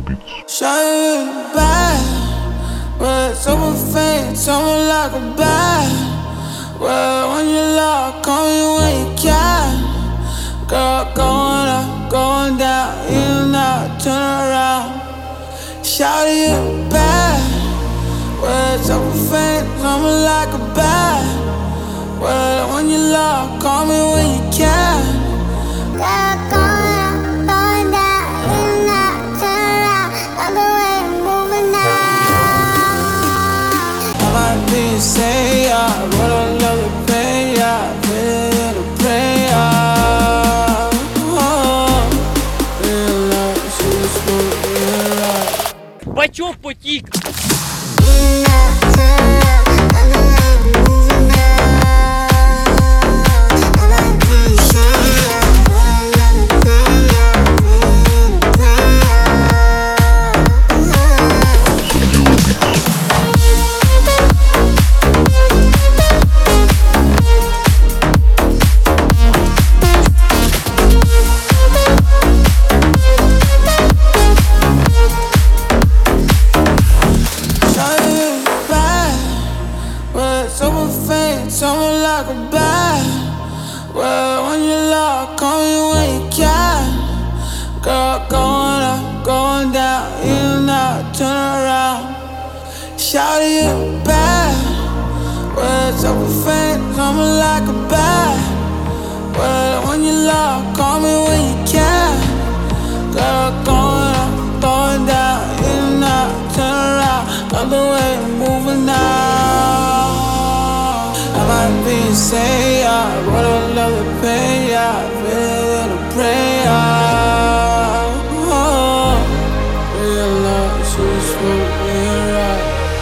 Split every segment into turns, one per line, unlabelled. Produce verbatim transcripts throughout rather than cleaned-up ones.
Shawty bad, but super fake, someone like a bad. Well, when you love, call me when you can. Girl, going up, going down, in and out, turn around. Shawty you bad, well, super fake, someone like a bad. Well, when you love, call me when you can.
Girl, going up, going down, in and out, turn around. Love the way you're moving now.
I might be insane, yeah, but I love the pain, yeah, really the pain, yeah. Oh, real life, she's smooth, real life.
Бачок потік.
Super fake, someone like a bad. Well, when you love, call me when you can. Girl, going up, going down, in and out, turn around. Shawty you bad. Well, super fake, someone like a bad. Well, when you love, call me when you can. Girl, going up, going down, in and out, turn around. Love the way you're moving now. I might be insane, yeah, but I love the pain, yeah, really the pain, yeah. Oh, real love, she's smooth, real right.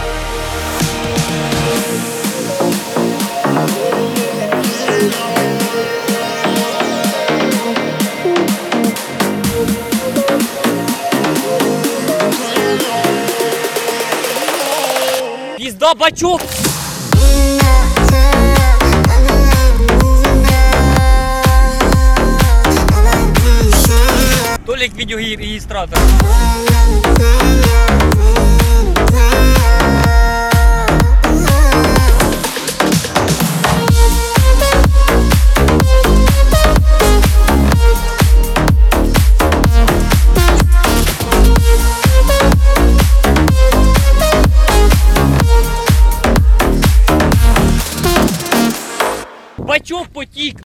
Пізда бачок. Толік відеорегістратор. Бачок потік.